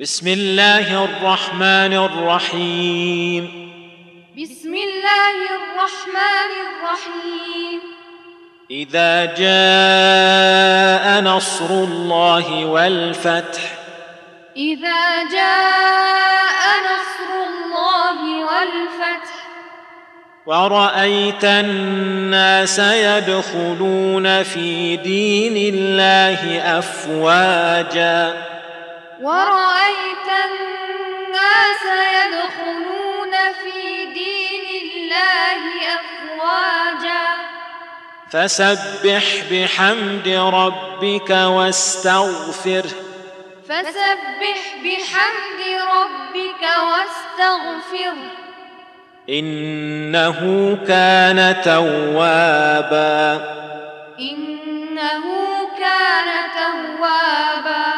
بسم الله الرحمن الرحيم. بسم الله الرحمن الرحيم. إذا جاء نصر الله والفتح. إذا جاء نصر الله والفتح. ورأيت الناس يدخلون في دين الله أفواجا. ورأيت الناس يدخلون في دين الله أفواجا. فسبح بحمد ربك واستغفره. فسبح بحمد ربك واستغفره. إنه كان توابا. إنه كان توابا.